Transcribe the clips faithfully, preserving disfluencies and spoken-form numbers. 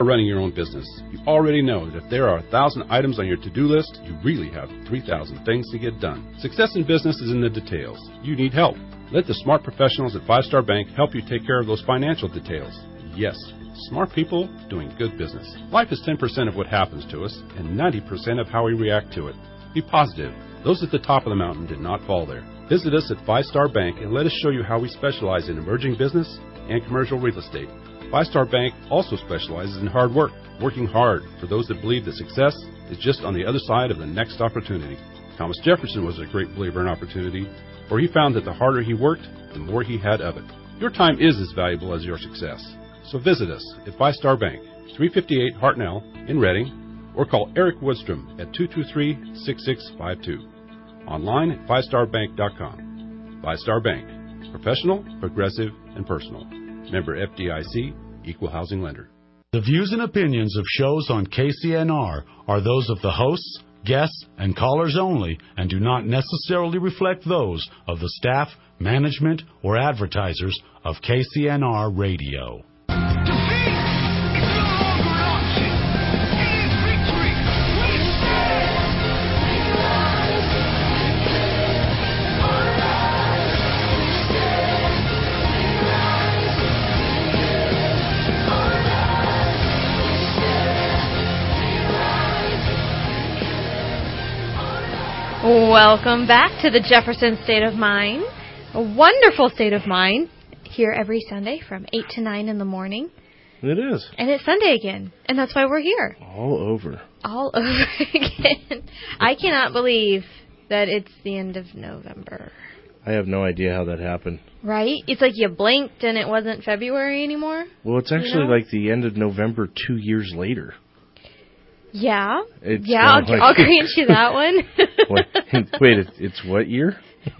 Running your own business, you already know that if there are a thousand items on your to-do list, you really have three thousand things to get done. Success in business is in the details. You need help. Let the smart professionals at Five Star Bank help you take care of those financial details. Yes, smart people doing good business. Life is ten percent of what happens to us and ninety percent of how we react to it. Be positive. Those at the top of the mountain did not fall there. Visit us at Five Star Bank and let us show you how we specialize in emerging business and commercial real estate. Five Star Bank also specializes in hard work, working hard for those that believe that success is just on the other side of the next opportunity. Thomas Jefferson was a great believer in opportunity, for he found that the harder he worked, the more he had of it. Your time is as valuable as your success. So visit us at Five Star Bank, three fifty-eight Hartnell in Reading, or call Eric Woodstrom at two two three, six six five two. Online at five star bank dot com. Five Star Bank. Professional, progressive, and personal. Member F D I C, Equal Housing Lender. The views and opinions of shows on K C N R are those of the hosts, guests, and callers only and do not necessarily reflect those of the staff, management, or advertisers of K C N R Radio. Welcome back to the Jefferson State of Mind. A wonderful state of mind here every Sunday from eight to nine in the morning. It is. And it's Sunday again, and that's why we're here. All over. All over again. I cannot believe that it's the end of November. I have no idea how that happened. Right? It's like you blinked and it wasn't February anymore. Well, it's actually you know? like the end of November two years later. Yeah. It's yeah, I'll, like I'll grant you that one. Wait, wait it's, it's what year?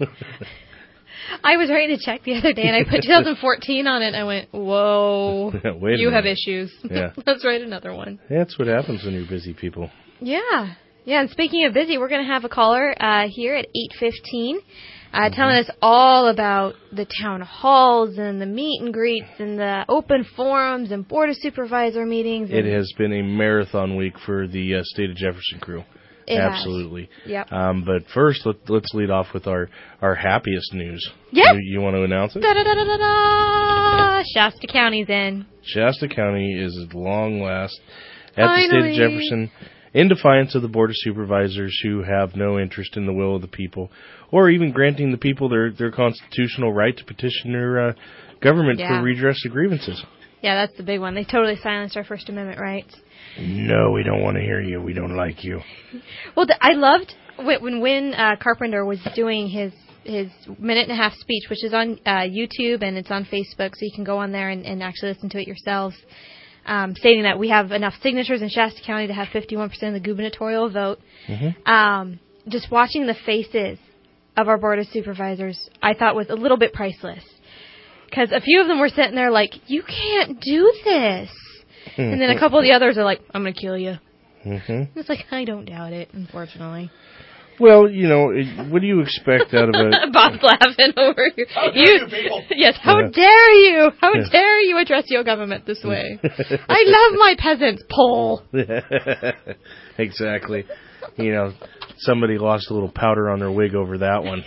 I was ready to check the other day, and I put two thousand fourteen on it, and I went, whoa, wait you a have minute. issues. Yeah. Let's write another one. That's what happens when you're busy people. Yeah. Yeah, and speaking of busy, we're going to have a caller uh, here at eight fifteen uh, mm-hmm. telling us all about the town halls and the meet and greets and the open forums and board of supervisor meetings. It has been a marathon week for the uh, State of Jefferson crew. It Absolutely. Has. Yep. Um, but first, let, let's lead off with our, our happiest news. Yep. You, you want to announce it? Da-da-da-da-da-da! Shasta County's in. Shasta County is at long last at Finally. the State of Jefferson, in defiance of the Board of Supervisors who have no interest in the will of the people, or even granting the people their, their constitutional right to petition their uh, government yeah. for redress of grievances. Yeah, that's the big one. They totally silenced our First Amendment rights. No, we don't want to hear you. We don't like you. Well, th- I loved when when uh, Carpenter was doing his his minute and a half speech, which is on uh, YouTube and it's on Facebook, so you can go on there and, and actually listen to it yourselves, um, stating that we have enough signatures in Shasta County to have fifty-one percent of the gubernatorial vote. Mm-hmm. Um, just watching the faces of our Board of Supervisors, I thought was a little bit priceless. Because a few of them were sitting there like, you can't do this. And then a couple of the others are like, I'm going to kill you. Mm-hmm. It's like, I don't doubt it, unfortunately. Well, you know, it, what do you expect out of a... Bob's laughing over here. How dare you, people? Yes, how Yeah. dare you? How Yeah. dare you address your government this way? I love my peasants. Pull. Exactly. You know, somebody lost a little powder on their wig over that one.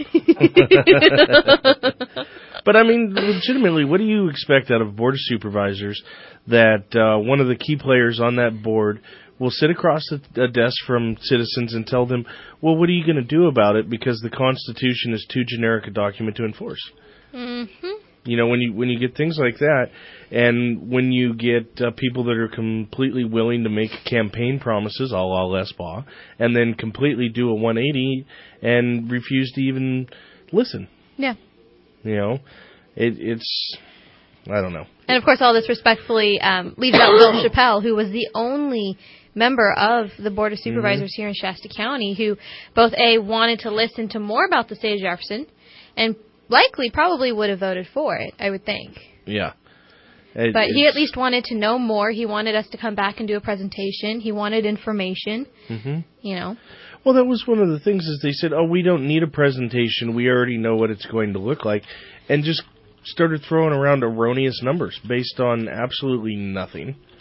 But, I mean, legitimately, what do you expect out of Board of Supervisors that uh, one of the key players on that board will sit across a, a desk from citizens and tell them, well, what are you going to do about it because the Constitution is too generic a document to enforce? Mm-hmm. You know, when you when you get things like that, and when you get uh, people that are completely willing to make campaign promises, a la Les Baugh, and then completely do a one eighty and refuse to even listen. Yeah. You know, it, it's, I don't know. And, of course, all this respectfully um, leaves out Bill Chappelle, who was the only member of the Board of Supervisors mm-hmm. here in Shasta County who both, A, wanted to listen to more about the state of Jefferson, and likely probably would have voted for it, I would think. Yeah. It, but he at least wanted to know more. He wanted us to come back and do a presentation. He wanted information, mm-hmm. you know. Well, that was one of the things is they said, oh, we don't need a presentation. We already know what it's going to look like. And just started throwing around erroneous numbers based on absolutely nothing.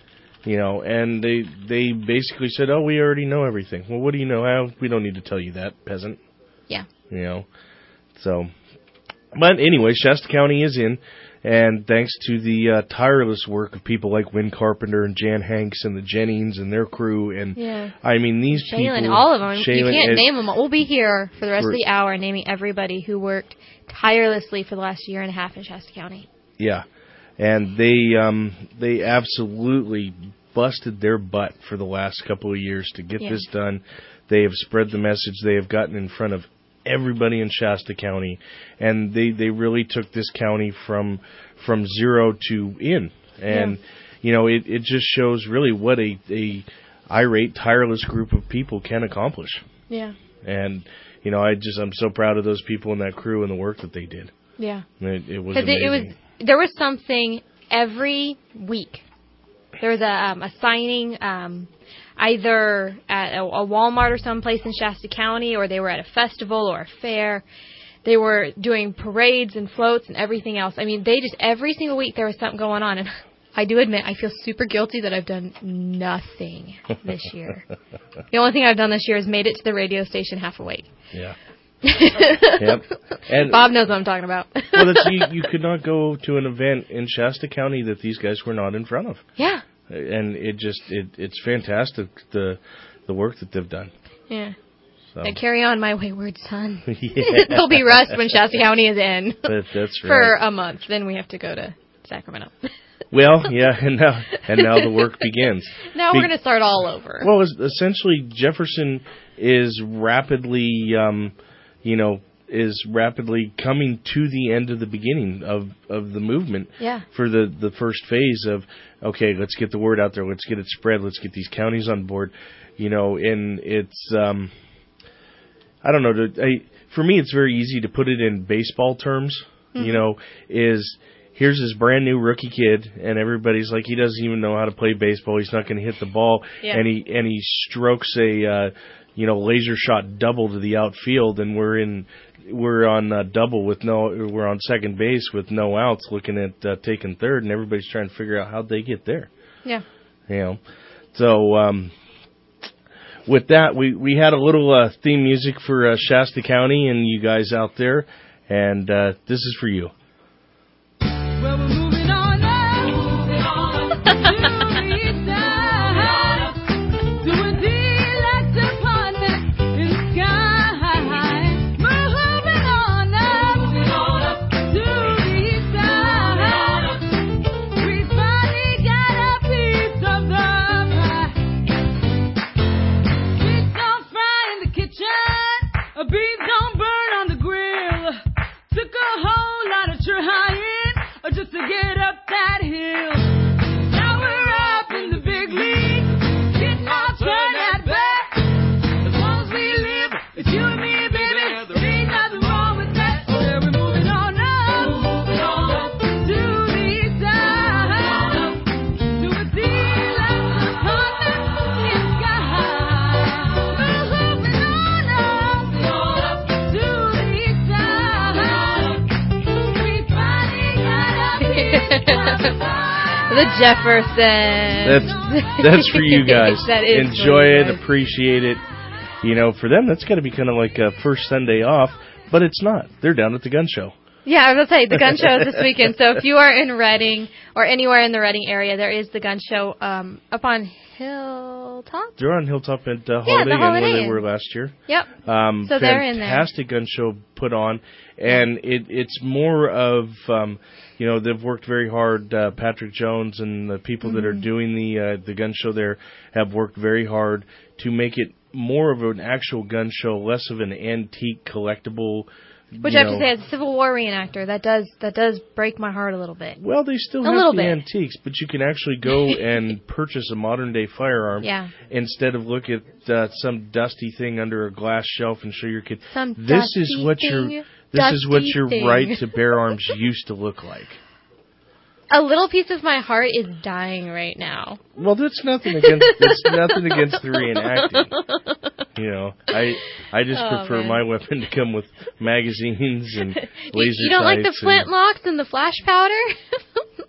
You know, and they they basically said, "Oh, we already know everything." Well, what do you know? How? We don't need to tell you that, peasant. Yeah. You know, so. But anyway, Shasta County is in, and thanks to the uh, tireless work of people like Win Carpenter and Jan Hanks and the Jennings and their crew, and yeah. I mean these Shaylin, people, all of them. Shaylin, you can't and, name them all. We'll be here for the rest for, of the hour naming everybody who worked tirelessly for the last year and a half in Shasta County. Yeah. And they um, they absolutely busted their butt for the last couple of years to get yeah. this done. They have spread the message. They have gotten in front of everybody in Shasta County, and they, they really took this county from from zero to in. And, yeah. you know, it, it just shows really what a, a irate, tireless group of people can accomplish. Yeah. And, you know, I just, I'm so proud of those people and that crew and the work that they did. Yeah. It, it was amazing. It, it was, there was something every week. There was a, um, a signing, um, either at a, a Walmart or someplace in Shasta County, or they were at a festival or a fair. They were doing parades and floats and everything else. I mean, they just, every single week there was something going on. And I do admit, I feel super guilty that I've done nothing this year. The only thing I've done this year is made it to the radio station half awake. Yeah. Yep. And Bob knows what I'm talking about. Well, that's, you, you could not go to an event in Shasta County that these guys were not in front of. Yeah. And it just, it, it's fantastic, the the work that they've done. Yeah. So. Now carry on, my wayward son. Yeah. There'll be rest when Shasta County is in. That, that's right. For a month. Then we have to go to Sacramento. Well, yeah, and now and now the work begins. Now Be- we're going to start all over. Well, essentially, Jefferson is rapidly, um, you know, is rapidly coming to the end of the beginning of, of the movement. Yeah. For the, the first phase of, okay, let's get the word out there, let's get it spread, let's get these counties on board, you know, and it's, um, I don't know, to, I, for me it's very easy to put it in baseball terms, mm-hmm. you know, is... Here's this brand new rookie kid, and everybody's like, he doesn't even know how to play baseball. He's not going to hit the ball, yeah. and he and he strokes a, uh, you know, laser shot double to the outfield, and we're in, we're on uh, double with no, we're on second base with no outs, looking at uh, taking third, and everybody's trying to figure out how'd they get there. Yeah. You know, so um, with that, we we had a little uh, theme music for uh, Shasta County and you guys out there, and uh, this is for you. Well, we're moving on up, moving on up to the east side, to a deluxe apartment in the sky. Moving on up, moving on up to the east side. We finally got a piece of the pie. Fish don't fry in the kitchen, beans don't burn on the grill. Took a whole lot of trying just to get up that hill. Now we're up in the big league. Getting our turn at bat. As long as we live, it's you and me, baby. There ain't nothing wrong with that. So yeah, we're moving on up, moving on up to the east side, to a deluxe apartment in the sky. Moving on up, moving on up to the east side. We finally got The Jefferson. That's that's for you guys. That is Enjoy for you it, guys. appreciate it. You know, for them, that's got to be kind of like a first Sunday off, but it's not. They're down at the gun show. Yeah, I was going to say, the gun show is this weekend. So if you are in Reading or anywhere in the Reading area, there is the gun show um, up on Hilltop. They're on Hilltop at uh, Yeah, Holiday the Inn Holiday where they Inn. were last year. Yep. Um, So they're in there. Fantastic gun show put on, and it, it's more of, um, you know, they've worked very hard. Uh, Patrick Jones and the people Mm-hmm. that are doing the uh, the gun show there have worked very hard to make it more of an actual gun show, less of an antique collectible. Which you I have know, to say, as a Civil War reenactor, that does that does break my heart a little bit. Well, they still A have little the bit. antiques, but you can actually go and purchase a modern-day firearm Yeah. instead of look at uh, some dusty thing under a glass shelf and show your kid. Some this dusty is what thing, your this is what dusty your thing. right to bear arms used to look like. A little piece of my heart is dying right now. Well, that's nothing against that's nothing against the reenacting. You know, I I just Oh, prefer man. my weapon to come with magazines and laser you, you don't like the sights and- flintlocks and the flash powder?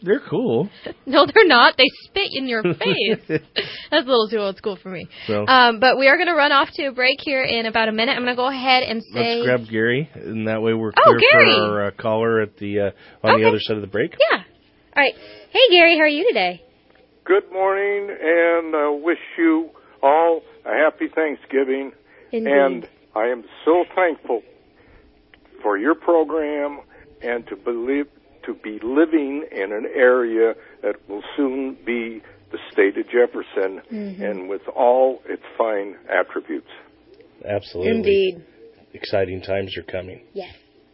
They're cool. No, they're not. They spit in your face. That's a little too old school for me. So, um, but we are going to run off to a break here in about a minute. I'm going to go ahead and say... Let's grab Gary, and that way we're oh, clear Gary. for our uh, caller at the uh, on okay. the other side of the break. Yeah. All right. Hey, Gary, how are you today? Good morning, and uh, wish you all a happy Thanksgiving. Indeed. And I am so thankful for your program and to believe to be living in an area that will soon be the state of Jefferson, mm-hmm. and with all its fine attributes. Absolutely. Indeed. Exciting times are coming. Yes.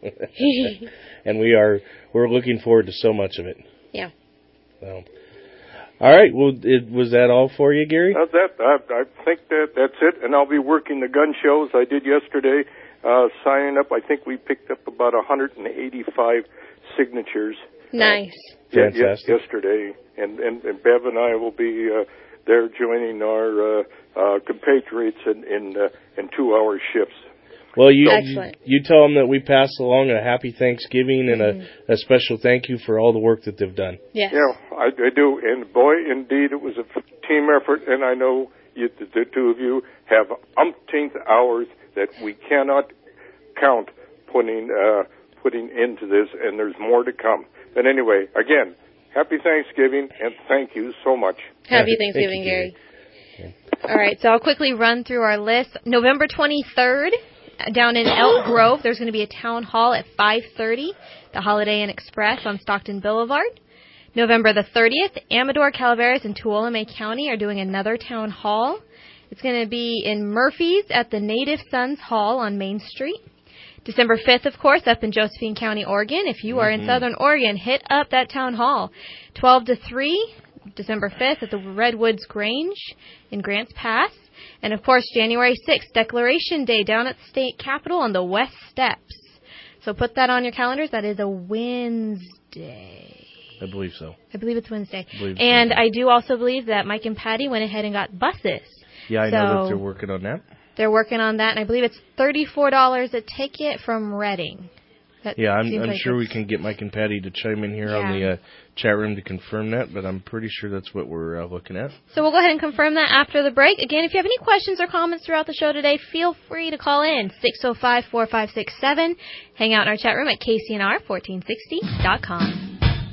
And we are we're looking forward to so much of it. Yeah. So, all right. Well, it, was that all for you, Gary? That's that. I, I think that that's it. And I'll be working the gun shows I did yesterday, uh, signing up. I think we picked up about one hundred eighty-five signatures. Nice. Uh, Fantastic. Y- yesterday, and, and, and Bev and I will be uh, there joining our uh, uh, compatriots in in, uh, in two-hour shifts. Well, you, Excellent. you you tell them that we pass along a happy Thanksgiving and mm-hmm. a, a special thank you for all the work that they've done. Yes. Yeah, I, I do. And boy, indeed, it was a team effort. And I know you, the, the two of you have umpteenth hours that we cannot count putting uh, putting into this, and there's more to come. But anyway, again, happy Thanksgiving, and thank you so much. Happy Thanksgiving, you, Gary. Gary. All right, so I'll quickly run through our list. November twenty-third, down in Elk Grove, there's going to be a town hall at five thirty, the Holiday Inn Express on Stockton Boulevard. November the thirtieth, Amador, Calaveras, and Tuolumne County are doing another town hall. It's going to be in Murphy's at the Native Sons Hall on Main Street. December fifth, of course, up in Josephine County, Oregon. If you are mm-hmm. in Southern Oregon, hit up that town hall. twelve to three, December fifth, at the Redwoods Grange in Grants Pass. And, of course, January sixth, Declaration Day down at the State Capitol on the West Steps. So put that on your calendars. That is a Wednesday. I believe so. I believe it's Wednesday. I believe and so. I do also believe that Mike and Patty went ahead and got buses. Yeah, I so know that they're working on that. They're working on that, and I believe it's thirty-four dollars a ticket from Reading. That yeah, I'm, I'm like sure we can get Mike and Patty to chime in here yeah. on the uh, chat room to confirm that, but I'm pretty sure that's what we're uh, looking at. So we'll go ahead and confirm that after the break. Again, if you have any questions or comments throughout the show today, feel free to call in six oh five, four five six seven. Hang out in our chat room at K C N R fourteen sixty dot com.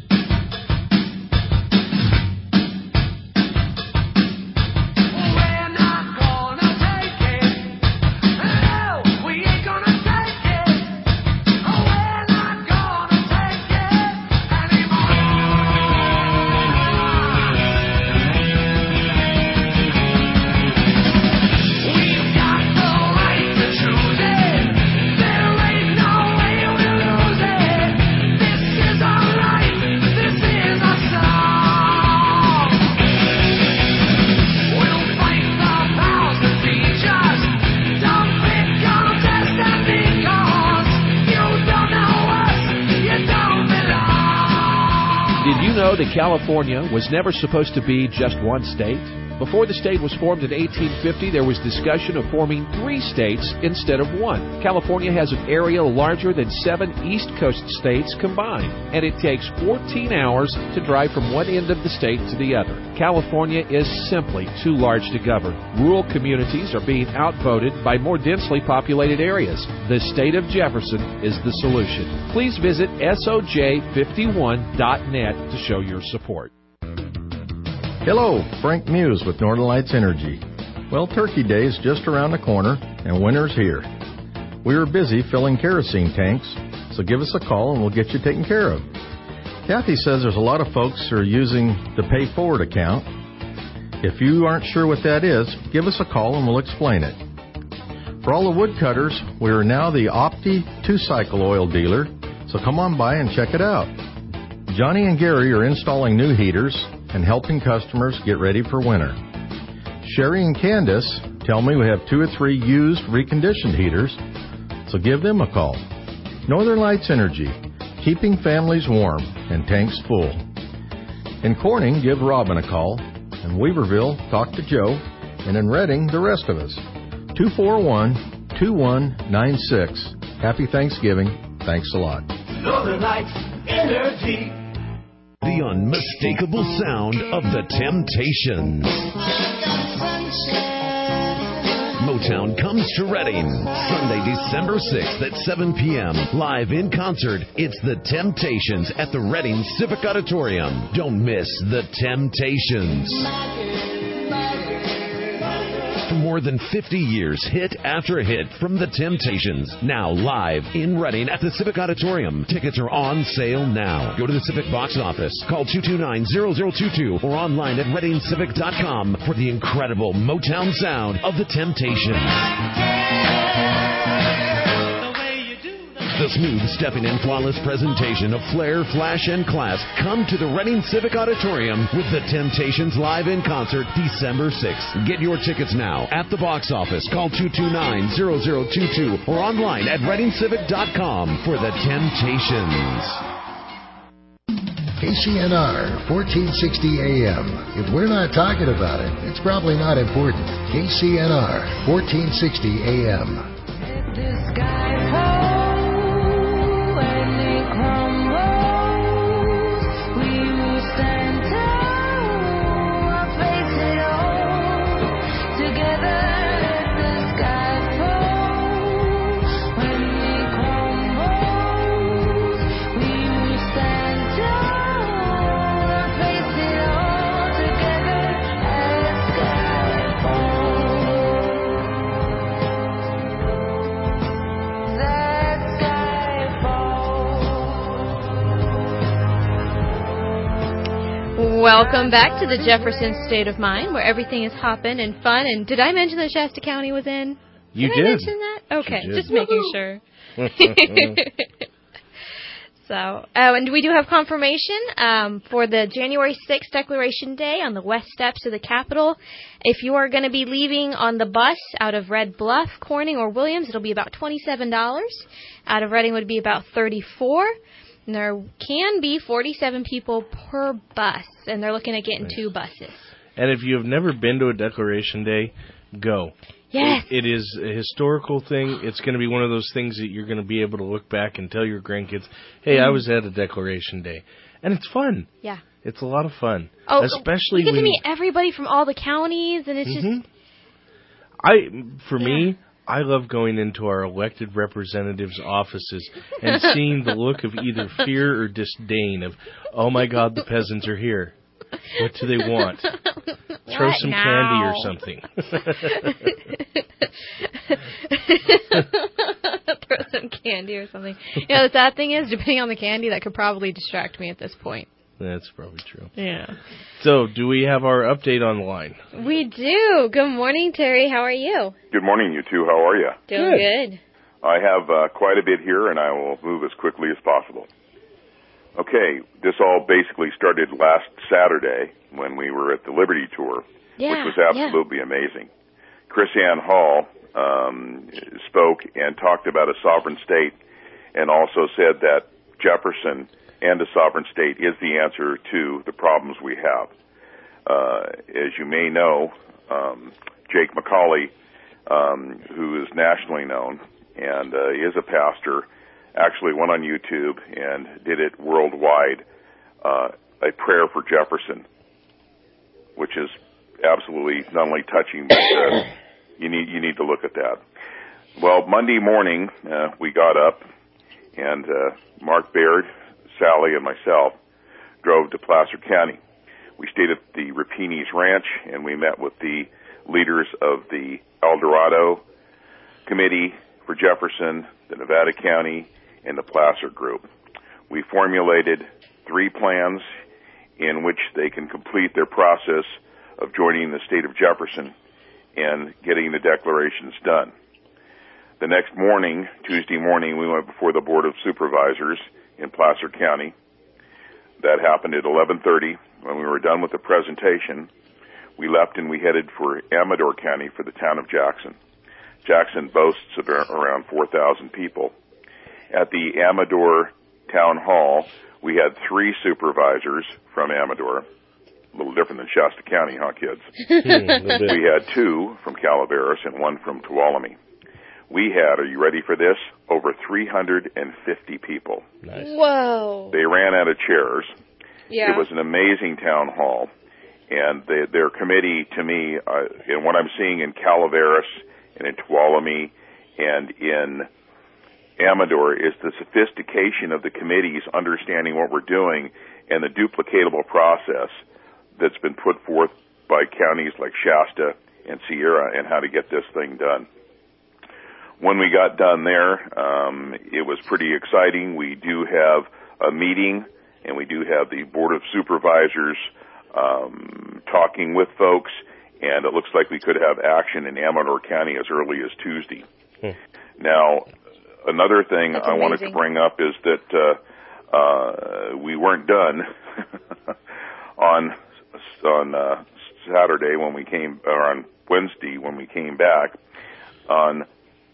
that California was never supposed to be just one state? Before the state was formed in eighteen fifty, there was discussion of forming three states instead of one. California has an area larger than seven East Coast states combined, and it takes fourteen hours to drive from one end of the state to the other. California is simply too large to govern. Rural communities are being outvoted by more densely populated areas. The state of Jefferson is the solution. Please visit S O J fifty-one dot net to show your support. Hello, Frank Muse with Northern Lights Energy. Well, Turkey Day is just around the corner, and winter's here. We are busy filling kerosene tanks, so give us a call and we'll get you taken care of. Kathy says there's a lot of folks who are using the Pay Forward account. If you aren't sure what that is, give us a call and we'll explain it. For all the woodcutters, we are now the Opti two-cycle oil dealer, so come on by and check it out. Johnny and Gary are installing new heaters and helping customers get ready for winter. Sherry and Candace tell me we have two or three used reconditioned heaters, so give them a call. Northern Lights Energy, keeping families warm and tanks full. In Corning, give Robin a call. In Weaverville, talk to Joe. And in Reading, the rest of us. two four one, two one nine six. Happy Thanksgiving. Thanks a lot. Northern Lights Energy. The unmistakable sound of the Temptations. Motown comes to Reading, Sunday, December sixth at seven p.m. Live in concert, it's the Temptations at the Reading Civic Auditorium. Don't miss the Temptations. For more than fifty years, hit after hit from the Temptations. Now live in Reading at the Civic Auditorium. Tickets are on sale now. Go to the Civic box office, call two two nine, zero zero two two, or online at reading civic dot com for the incredible Motown sound of the Temptations. The smooth, stepping and flawless presentation of flair, flash, and class come to the Reading Civic Auditorium with the Temptations live in concert December sixth. Get your tickets now at the box office. Call two two nine, zero zero two two or online at reading civic dot com for the Temptations. K C N R, fourteen sixty A M. If we're not talking about it, it's probably not important. K C N R, fourteen sixty A M. Welcome back to the Jefferson State of Mind, where everything is hopping and fun. And did I mention that Shasta County was in? You did. did. I mention that? Okay, did. just making sure. So, oh, and we do have confirmation um, for the January sixth Declaration Day on the west steps of the Capitol. If you are going to be leaving on the bus out of Red Bluff, Corning, or Williams, it'll be about twenty-seven dollars. Out of Reading would be about thirty-four dollars. And there can be forty-seven people per bus, and they're looking at getting nice. two buses. And if you have never been to a Declaration Day, go. Yes. It, it is a historical thing. It's going to be one of those things that you're going to be able to look back and tell your grandkids, hey, mm. I was at a Declaration Day. And it's fun. Yeah. It's a lot of fun. Oh, especially we get when to meet everybody from all the counties, and it's mm-hmm. just... I, for yeah. me... I love going into our elected representatives' offices and seeing the look of either fear or disdain of, oh my God, the peasants are here. What do they want? Throw what some now? candy or something. Throw some candy or something. You know, the sad thing is, depending on the candy, that could probably distract me at this point. That's probably true. Yeah. So, do we have our update on the line? We do. Good morning, Terry. How are you? Good morning, you two. How are you? Doing good. good. I have uh, quite a bit here, and I will move as quickly as possible. Okay, this all basically started last Saturday when we were at the Liberty Tour, yeah, which was absolutely yeah. amazing. Chris Ann Hall um, spoke and talked about a sovereign state and also said that Jefferson and a sovereign state is the answer to the problems we have. Uh, as you may know, um, Jake McCauley, um, who is nationally known and uh, is a pastor, actually went on YouTube and did it worldwide, uh, a prayer for Jefferson, which is absolutely not only touching, but uh, you need you need to look at that. Well, Monday morning, uh, we got up, and uh, Mark Baird, Sally, and myself drove to Placer County. We stayed at the Rapini's Ranch, and we met with the leaders of the El Dorado Committee for Jefferson, the Nevada County, and the Placer Group. We formulated three plans in which they can complete their process of joining the state of Jefferson and getting the declarations done. The next morning, Tuesday morning, we went before the Board of Supervisors in Placer County. That happened at eleven thirty. When we were done with the presentation, we left and we headed for Amador County for the town of Jackson. Jackson boasts of around four thousand people. At the Amador Town Hall, we had three supervisors from Amador. A little different than Shasta County, huh, kids? We had two from Calaveras and one from Tuolumne. We had, are you ready for this, over three hundred fifty people. Nice. Whoa. They ran out of chairs, Yeah. It was an amazing town hall. And they, their committee, to me, uh, and what I'm seeing in Calaveras and in Tuolumne and in Amador is the sophistication of the committees understanding what we're doing and the duplicatable process that's been put forth by counties like Shasta and Sierra and how to get this thing done. When we got done there, um, it was pretty exciting. We do have a meeting, and we do have the Board of Supervisors um, talking with folks, and it looks like we could have action in Amador County as early as Tuesday. Hmm. Now, another thing I wanted to bring up is that uh, uh, we weren't done on on uh, Saturday when we came, or on Wednesday when we came back. On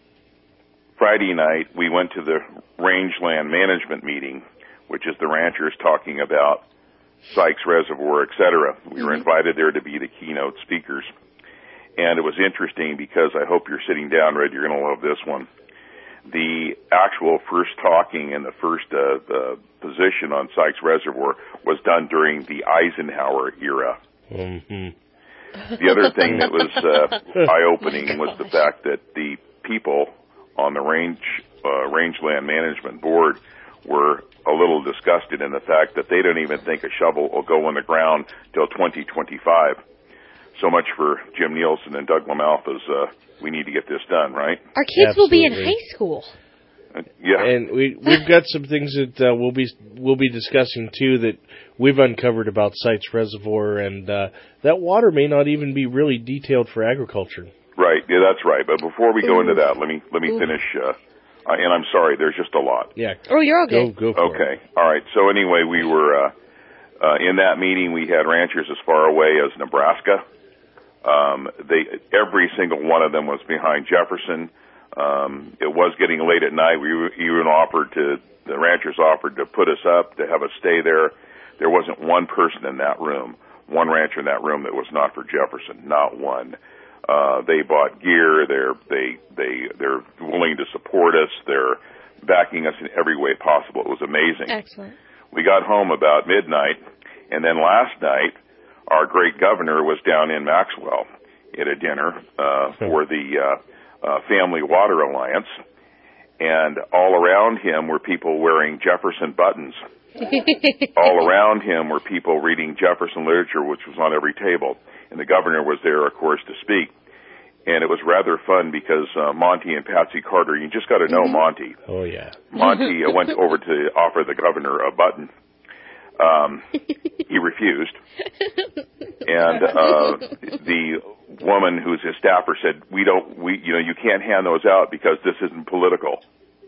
Friday night, we went to the rangeland management meeting, which is the ranchers talking about Sykes Reservoir, et cetera. We were invited there to be the keynote speakers. And it was interesting because I hope you're sitting down, Red. You're going to love this one. The actual first talking and the first uh, the position on Sykes Reservoir was done during the Eisenhower era. Mm-hmm. The other thing that was uh, eye-opening was the fact that the people on the range uh, rangeland management board were a little disgusted in the fact that they don't even think a shovel will go in the ground till twenty twenty-five. So much for Jim Nielsen and Doug LaMalfa's, uh, we need to get this done, right? Our kids Absolutely. will be in high school. Uh, yeah. And we, we've got some things that uh, we'll be we'll be discussing, too, that we've uncovered about Sykes Reservoir, and uh, that water may not even be really detailed for agriculture. Right, yeah, that's right. But before we go into that, let me let me finish, uh, uh, and I'm sorry, there's just a lot. Yeah. Oh, you're okay. Go, go for okay, it. all right. So anyway, we were, uh, uh, in that meeting, we had ranchers as far away as Nebraska. Um, they, every single one of them was behind Jefferson. Um, it was getting late at night. We even offered to, the ranchers offered to put us up, to have us stay there. There wasn't one person in that room, one rancher in that room that was not for Jefferson, not one. Uh, they bought gear. They're, they, they, they're willing to support us. They're backing us in every way possible. It was amazing. Excellent. We got home about midnight, and then last night, our great governor was down in Maxwell at a dinner uh, for the uh, uh, Family Water Alliance, and all around him were people wearing Jefferson buttons. All around him were people reading Jefferson literature, which was on every table, and the governor was there, of course, to speak. And it was rather fun because uh, Monty and Patsy Carter, you just got to know mm-hmm. Monty. Oh, yeah. Monty uh, went over to offer the governor a button. Um, he refused. And uh, the woman who's his staffer said, we don't, we, you know, you can't hand those out because this isn't political.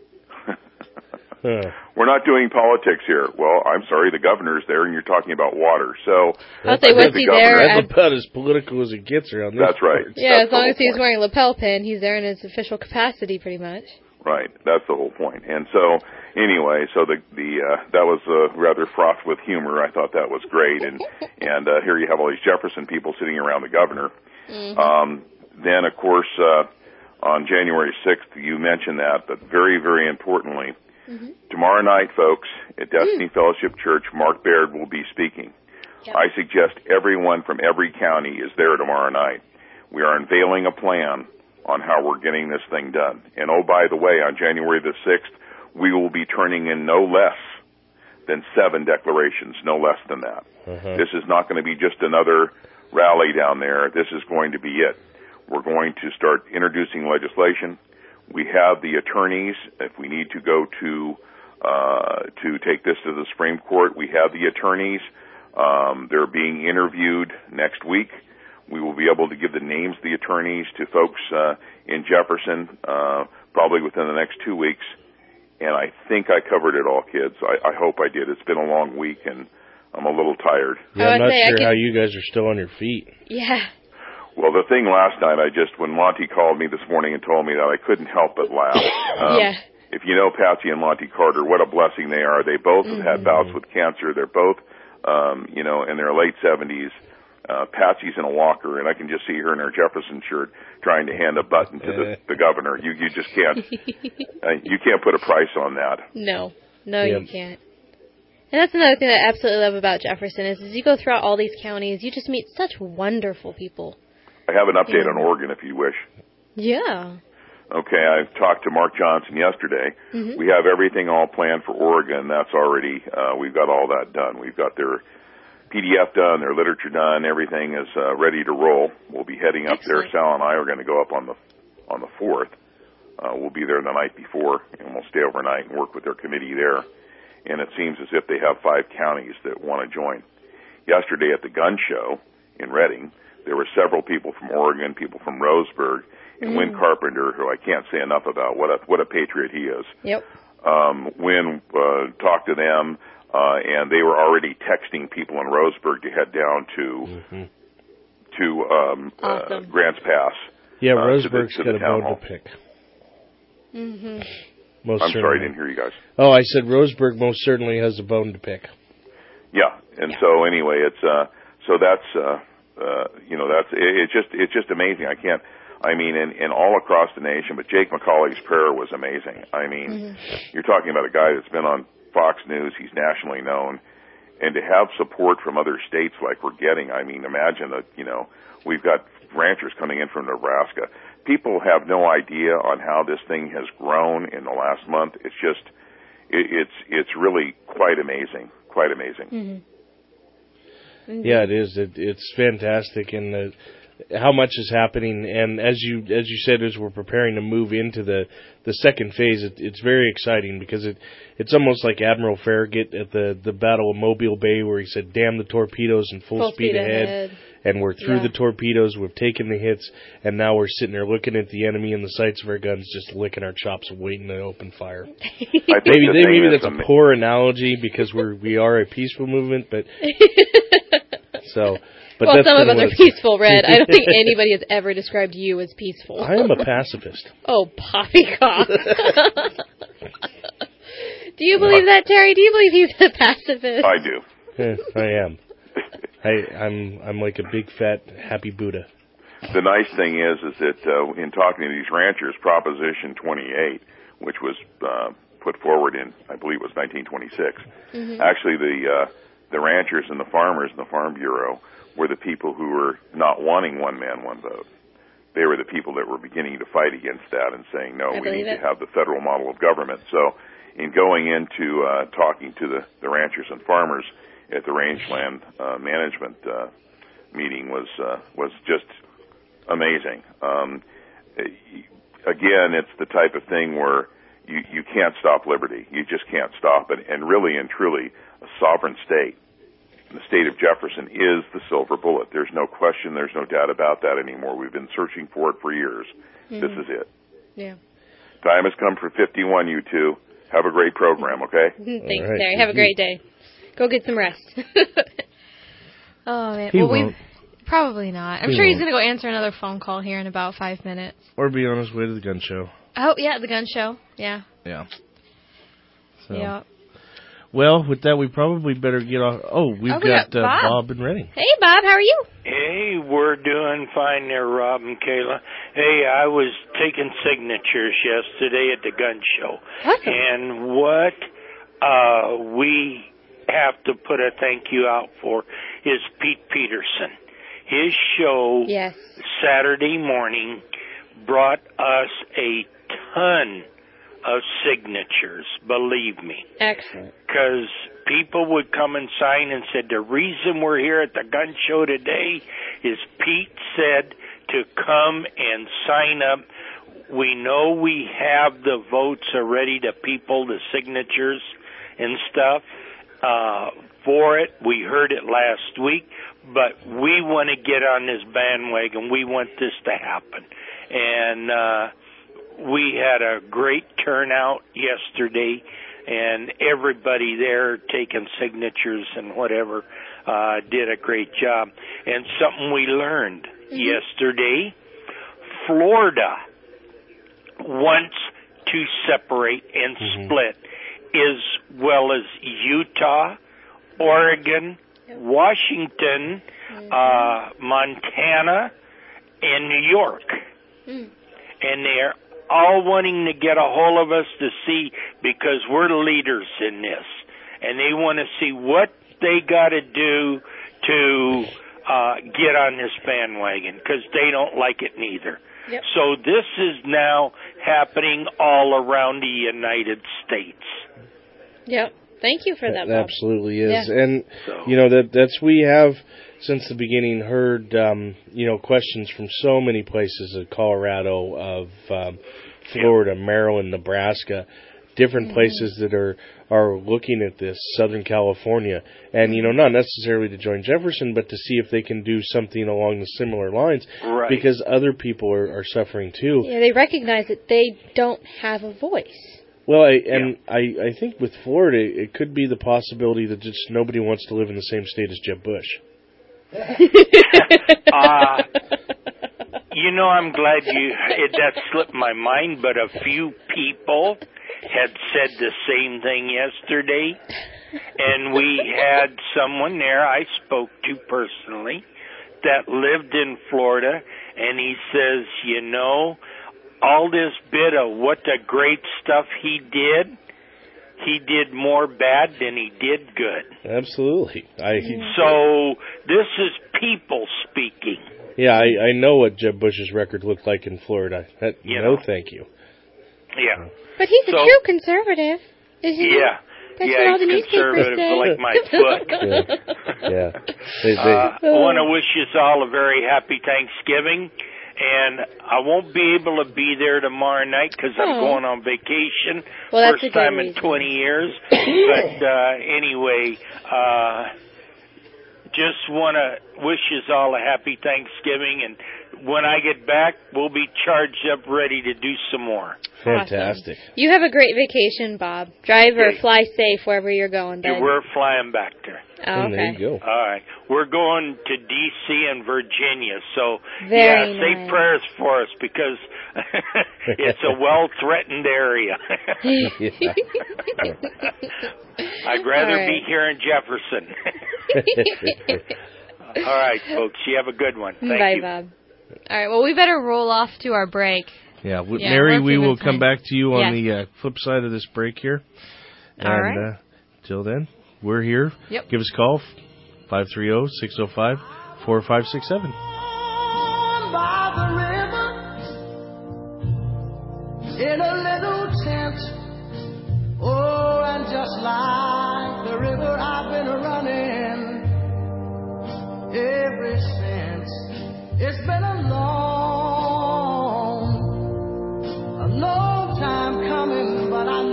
Huh. We're not doing politics here. Well, I'm sorry, the governor's there, and you're talking about water. So I'll say, was he there? That's about as political as it gets around this. That's right. Yeah, that's as long as he's wearing a lapel pin, he's there in his official capacity, pretty much. Right. That's the whole point. And so, anyway, so the the uh, that was uh, rather fraught with humor. I thought that was great. And and uh, here you have all these Jefferson people sitting around the governor. Mm-hmm. Um, then, of course, uh, on January sixth, you mentioned that, but very, very importantly. Mm-hmm. Tomorrow night, folks, at Destiny mm. Fellowship Church, Mark Baird will be speaking. Yep. I suggest everyone from every county is there tomorrow night. We are unveiling a plan on how we're getting this thing done. And oh, by the way, on January the sixth, we will be turning in no less than seven declarations, no less than that. Mm-hmm. This is not going to be just another rally down there. This is going to be it. We're going to start introducing legislation. We have the attorneys. If we need to go to uh, to take this to the Supreme Court, we have the attorneys. Um, they're being interviewed next week. We will be able to give the names of the attorneys to folks uh, in Jefferson uh, probably within the next two weeks. And I think I covered it all, kids. I, I hope I did. It's been a long week, and I'm a little tired. Yeah, I'm not sure how you guys are still on your feet. Yeah. Well, the thing last night, I just, when Monty called me this morning and told me that, I couldn't help but laugh. Um, yeah. If you know Patsy and Monty Carter, what a blessing they are. They both mm-hmm. have had bouts with cancer. They're both, um, you know, in their late seventies. Uh, Patsy's in a walker, and I can just see her in her Jefferson shirt trying to hand a button to the, the governor. You you just can't, uh, you can't put a price on that. No, no, yeah. you can't. And that's another thing that I absolutely love about Jefferson is, is you go throughout all these counties, you just meet such wonderful people. I have an update Yeah. on Oregon, if you wish. Yeah. Okay, I talked to Mark Johnson yesterday. Mm-hmm. We have everything all planned for Oregon. That's already, uh, we've got all that done. We've got their P D F done, their literature done, everything is uh, ready to roll. We'll be heading up Excellent. there. Sal and I are going to go up on the on the fourth. Uh, we'll be there the night before, and we'll stay overnight and work with their committee there. And it seems as if they have five counties that want to join. Yesterday at the gun show in Reading, there were several people from Oregon, people from Roseburg, and Mm. Win Carpenter, who I can't say enough about. What a what a patriot he is. Yep. Um, Win uh, talked to them, uh, and they were already texting people in Roseburg to head down to Mm-hmm. to um, Awesome. uh, Grants Pass. Yeah, uh, to the- Roseburg's to got the a town bone hall. to pick. Mm-hmm. Most I'm certainly. sorry, I didn't hear you guys. Oh, I said Roseburg most certainly has a bone to pick. Yeah, and so anyway, it's uh, so that's uh, uh, you know that's it, it's just it's just amazing. I can't. I mean, in, in all across the nation, but Jake McCauley's prayer was amazing. I mean, Mm-hmm. you're talking about a guy that's been on Fox News. He's nationally known, and to have support from other states like we're getting. I mean, imagine that you know we've got ranchers coming in from Nebraska. People have no idea on how this thing has grown in the last month. It's just, it, it's it's really quite amazing, quite amazing. Mm-hmm. Mm-hmm. Yeah, it is. It, it's fantastic, and the, how much is happening. And as you as you said, as we're preparing to move into the, the second phase, it, it's very exciting because it it's almost like Admiral Farragut at the, the Battle of Mobile Bay, where he said, "Damn the torpedoes and full, Full speed, speed ahead." ahead. And we're through Yeah. the torpedoes. We've taken the hits, and now we're sitting there looking at the enemy in the sights of our guns, just licking our chops, waiting to open fire. I think Maybe the they, thing maybe is that's a ama- poor analogy because we're we are a peaceful movement, but so. But well, that's some of kinda us what are it's- peaceful, Red. I don't think anybody has ever described you as peaceful. I am a pacifist. Oh, poppycock. Do you believe that, Terry? Do you believe he's a pacifist? I do. Yeah, I am. I, I'm I'm like a big fat happy Buddha. The nice thing is, is that uh, in talking to these ranchers, Proposition twenty-eight, which was uh, put forward in, I believe it was nineteen twenty-six. Mm-hmm. Actually, the uh, the ranchers and the farmers in the Farm Bureau were the people who were not wanting one man, one vote. They were the people that were beginning to fight against that and saying, no, I we need believe to it. have the federal model of government. So in going into uh, talking to the, the ranchers and farmers at the rangeland uh, management uh, meeting was uh, was just amazing. Um, again, it's the type of thing where you, you can't stop liberty. You just can't stop it. And really and truly, a sovereign state, the state of Jefferson, is the silver bullet. There's no question, there's no doubt about that anymore. We've been searching for it for years. Mm-hmm. This is it. Yeah. Time has come for fifty-one, you two. Have a great program, okay? Thanks, right. Terry. Have a great day. Go get some rest. Oh, man. He well, won't. we probably not. I'm He sure he's won't. going to go answer another phone call here in about five minutes. Or be on his way to the gun show. Oh, yeah, the gun show. Yeah. Yeah. So. Yeah. Well, with that, we probably better get off. Oh, we've Oh, we got, got uh, Bob. Bob and Redding. Hey, Bob. How are you? Hey, we're doing fine there, Rob and Kayla. Hey, I was taking signatures yesterday at the gun show. Awesome. And what uh, we have to put a thank you out for is Pete Peterson. His show Yes. Saturday morning brought us a ton of signatures, believe me. Excellent. Because people would come and sign and said, the reason we're here at the gun show today is Pete said to come and sign up. We know we have the votes already, the people, the signatures and stuff uh, for it. We heard it last week, but we want to get on this bandwagon. We want this to happen. And uh we had a great turnout yesterday, and everybody there taking signatures and whatever uh, did a great job. And something we learned mm-hmm. yesterday, Florida wants to separate and mm-hmm. split, as well as Utah, Oregon, Washington, mm-hmm. uh, Montana, and New York. Mm. And they're all wanting to get a hold of us to see, because we're leaders in this. and they want to see what they got to do to uh, get on this bandwagon, because they don't like it neither. Yep. So this is now happening all around the United States. Yep. Thank you for that, It Bob. absolutely is. Yeah. And, you know, that that's we have, since the beginning, heard, um, you know, questions from so many places of Colorado, of um, Florida, Maryland, Nebraska, different Mm-hmm. places that are, are looking at this, Southern California, and, you know, not necessarily to join Jefferson, but to see if they can do something along the similar lines, Right. because other people are, are suffering too. Yeah, they recognize that they don't have a voice. Well, I, and yeah. I, I think with Florida, it could be the possibility that just nobody wants to live in the same state as Jeb Bush. uh, you know, I'm glad you it, that slipped my mind, but a few people had said the same thing yesterday, and we had someone there I spoke to personally that lived in Florida, and he says, you know, all this bit of what the great stuff he did, he did more bad than he did good. Absolutely. I So this is people speaking. Yeah, I, I know what Jeb Bush's record looked like in Florida. That, You no, know. thank you. Yeah. But he's a So- true conservative, isn't he? Yeah. That's yeah, what all the he's newspapers conservative say. like my foot. Yeah. yeah. They, they, Uh, I want to wish you all a very happy Thanksgiving. And I won't be able to be there tomorrow night because I'm Oh. going on vacation. Well, that's a First good time in reason. twenty years. But uh, anyway, uh, just want to wish you all a happy Thanksgiving. And when I get back, we'll be charged up, ready to do some more. Fantastic. Awesome. You have a great vacation, Bob. Drive or Okay. fly safe wherever you're going, Yeah, bud. we're flying back there. Oh, And there okay. you go. All right. We're going to D C and Virginia. So, Very yeah, say nice. prayers for us because it's a well-threatened area. I'd rather All right. be here in Jefferson. All right, folks. You have a good one. Thank Bye, you. Bob. All right, well, we better roll off to our break. Yeah, w- Yeah, Mary, we're we will feeling come fine. back to you on Yes. the uh, flip side of this break here. All and right. uh, till then, we're here. Yep. Give us a call, five three zero, six zero five, four five six seven. By the river, in a little tent. Oh, and just like the river, I've been running ever since. It's been a long, a long time coming, but I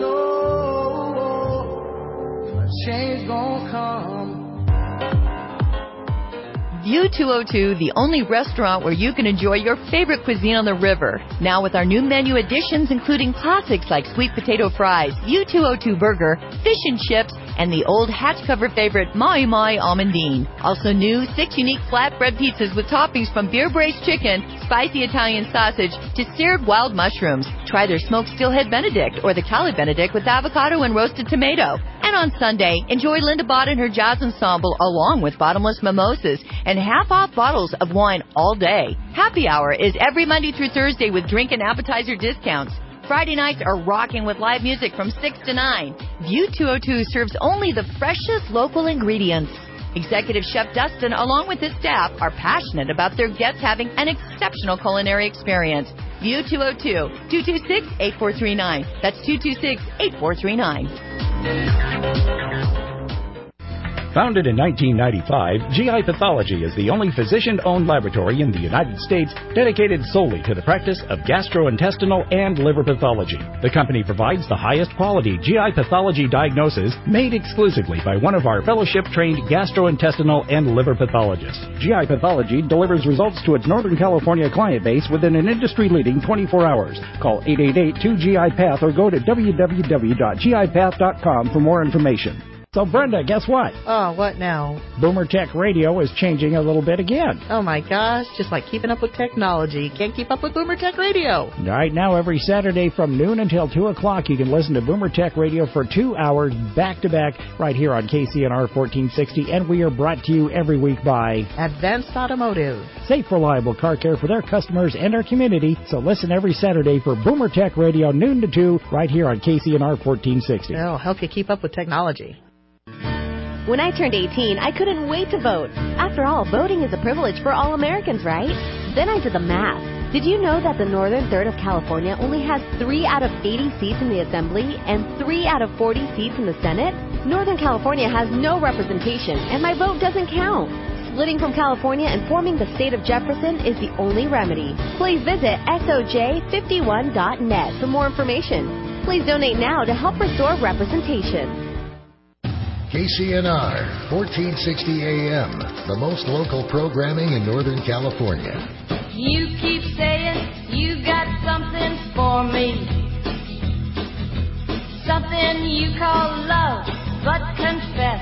know a change gonna come. View two oh two, the only restaurant where you can enjoy your favorite cuisine on the river. Now with our new menu additions, including classics like sweet potato fries, View two oh two burger, fish and chips, and the old hatch cover favorite, Mai Mai Almondine. Also new, six unique flatbread pizzas with toppings from beer braised chicken, spicy Italian sausage, to seared wild mushrooms. Try their smoked steelhead Benedict or the Cali Benedict with avocado and roasted tomato. And on Sunday, enjoy Linda Bott and her jazz ensemble along with bottomless mimosas and half-off bottles of wine all day. Happy hour is every Monday through Thursday with drink and appetizer discounts. Friday nights are rocking with live music from six to nine. View two oh two serves only the freshest local ingredients. Executive Chef Dustin, along with his staff, are passionate about their guests having an exceptional culinary experience. View two oh two, two two six, eight four three nine. That's two two six, eight four three nine. Founded in nineteen ninety-five, G I Pathology is the only physician-owned laboratory in the United States dedicated solely to the practice of gastrointestinal and liver pathology. The company provides the highest quality G I pathology diagnosis made exclusively by one of our fellowship-trained gastrointestinal and liver pathologists. G I Pathology delivers results to its Northern California client base within an industry-leading twenty-four hours. Call eight eight eight, two G I Path or go to w w w dot g i path dot com for more information. So, Brenda, guess what? Oh, what now? Boomer Tech Radio is changing a little bit again. Oh, my gosh. Just like keeping up with technology. Can't keep up with Boomer Tech Radio. Right now, every Saturday from noon until two o'clock, you can listen to Boomer Tech Radio for two hours back-to-back right here on K C N R fourteen sixty, and we are brought to you every week by Advanced Automotive. Safe, reliable car care for their customers and our community. So listen every Saturday for Boomer Tech Radio, noon to two, right here on K C N R fourteen sixty. It'll help you keep up with technology. When I turned eighteen, I couldn't wait to vote. After all, voting is a privilege for all Americans, right? Then I did the math. Did you know that the northern third of California only has three out of eighty seats in the Assembly and three out of forty seats in the Senate? Northern California has no representation, and my vote doesn't count. Splitting from California and forming the state of Jefferson is the only remedy. Please visit S O J fifty-one dot net for more information. Please donate now to help restore representation. K C N R, fourteen sixty A M, the most local programming in Northern California. You keep saying you got something for me, something you call love, but confess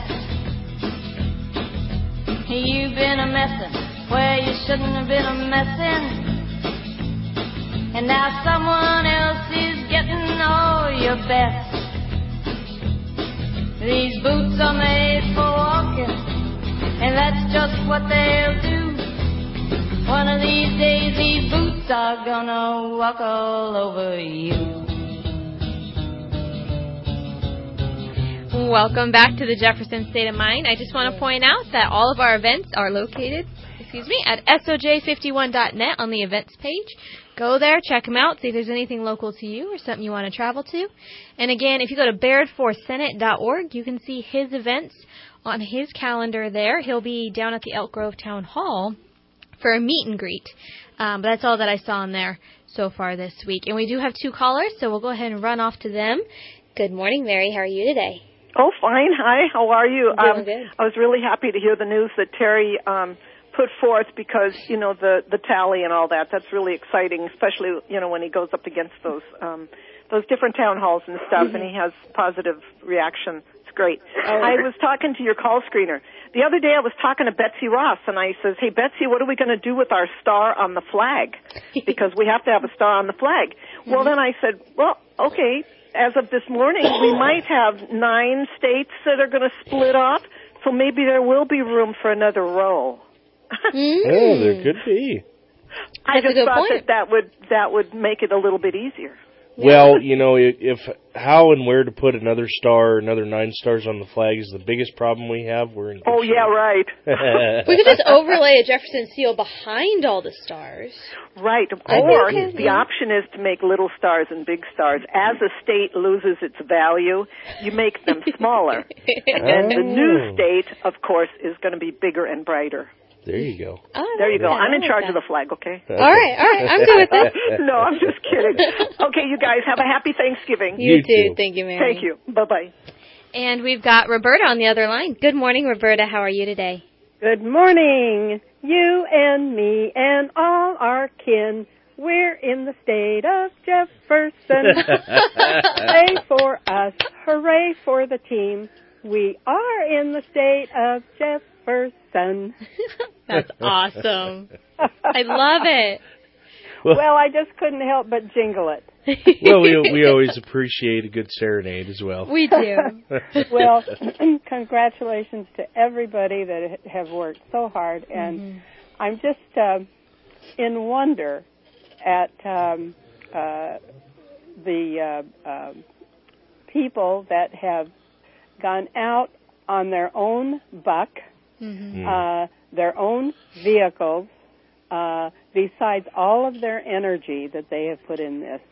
you've been a messin' where you shouldn't have been a messin', and now someone else is getting all your best. These boots are made for walking, and that's just what they'll do. One of these days these boots are gonna walk all over you. Welcome back to the Jefferson State of Mind. I just want to point out that all of our events are located, excuse me, at S O J fifty-one dot net on the events page. Go there, check them out, see if there's anything local to you or something you want to travel to. And again, if you go to baird for senate dot org, you can see his events on his calendar there. He'll be down at the Elk Grove Town Hall for a meet and greet. Um, but that's all that I saw in there so far this week. And we do have two callers, so we'll go ahead and run off to them. Good morning, Mary. How are you today? Oh, fine. Hi. How are you? Doing um, good. I was really happy to hear the news that Terry um, put forth because, you know, the, the tally and all that. That's really exciting, especially, you know, when he goes up against those um, those different town halls and stuff, Mm-hmm. and he has positive reaction. It's great. Oh. I was talking to your call screener. The other day I was talking to Betsy Ross, and I says, hey, Betsy, what are we going to do with our star on the flag? Because we have to have a star on the flag. Mm-hmm. Well, then I said, well, okay, as of this morning, we might have nine states that are going to split off, so maybe there will be room for another row. Mm. Oh, there could be. I That's a just good thought point. that that would, that would make it a little bit easier. Well, you know, if, if how and where to put another star, another nine stars on the flag is the biggest problem we have, we're in. Oh, yeah, right. We could just overlay a Jefferson seal behind all the stars. Right. I Or think it- the option is to make little stars and big stars. As a state loses its value, you make them smaller. And the new state, of course, is going to be bigger and brighter. There you go. Oh, There you go. that. I'm in I like charge that. of the flag, okay? All right, all right. I'm good with it. No, I'm just kidding. Okay, you guys, have a happy Thanksgiving. You, too. Thank you, Mary. Thank you. Bye-bye. And we've got Roberta on the other line. Good morning, Roberta. How are you today? Good morning. You and me and all our kin. We're in the state of Jefferson. Hooray for us. Hooray for the team. We are in the state of Jefferson. That's awesome. I love it. Well, I just couldn't help but jingle it. Well, we we always appreciate a good serenade as well. We do. Well, congratulations to everybody that have worked so hard, and Mm-hmm. I'm just uh, in wonder at um, uh, the uh, uh, people that have gone out on their own buck, Mm-hmm. uh, their own vehicles, uh, besides all of their energy that they have put in this.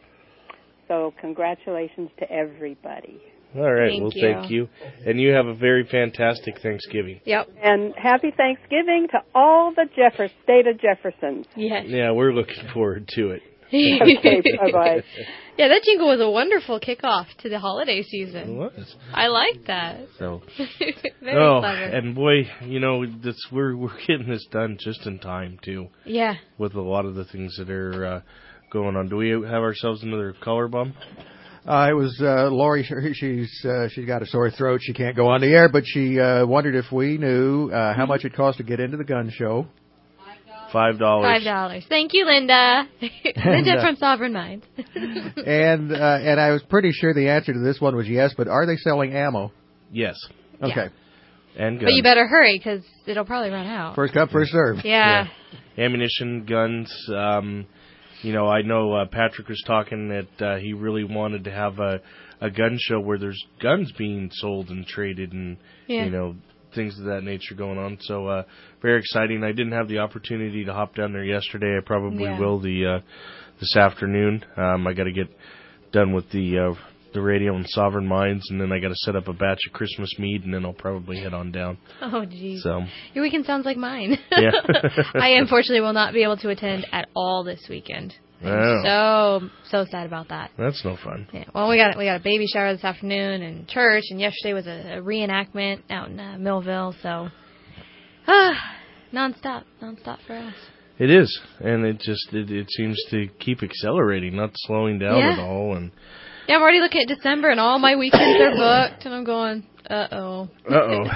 So congratulations to everybody. All right, Thank well, you. thank you. And you have a very fantastic Thanksgiving. Yep. And happy Thanksgiving to all the Jeffer- state of Jeffersons. Yes. Yeah, we're looking forward to it. Okay, bye-bye. Yeah, that jingle was a wonderful kickoff to the holiday season. It was. I like that. So, Very oh, clever. and boy, you know, this we're we're getting this done just in time too. Yeah. With a lot of the things that are uh, going on. Do we have ourselves another caller, Bum? Uh, it was uh, Lori. She's uh, she's got a sore throat. She can't go on the air, but she uh, wondered if we knew uh, how much it cost to get into the gun show. Five dollars. Five dollars. Thank you, Linda. Linda uh, from Sovereign Minds. And uh, and I was pretty sure the answer to this one was yes. But are they selling ammo? Yes. Okay. And guns. But you better hurry because it'll probably run out. First come, first serve. Yeah. Yeah. Ammunition, guns. Um, you know, I know uh, Patrick was talking that uh, he really wanted to have a, a gun show where there's guns being sold and traded and, Yeah. you know, things of that nature going on. So uh, very exciting. I didn't have the opportunity to hop down there yesterday. I probably Yeah. will the uh, this afternoon. Um, I got to get done with the uh, the radio and Sovereign Minds, and then I got to set up a batch of Christmas mead, and then I'll probably head on down. Oh, geez. So Your weekend sounds like mine. Yeah. I unfortunately will not be able to attend at all this weekend. I'm Oh. so so sad about that. That's no fun. Yeah. Well, we got we got a baby shower this afternoon and church, and yesterday was a, a reenactment out in uh, Millville. So, ah, nonstop, nonstop for us. It is, and it just it, it seems to keep accelerating, not slowing down Yeah. at all. And Yeah, I'm already looking at December, and all my weekends are booked, and I'm going, uh oh. uh oh.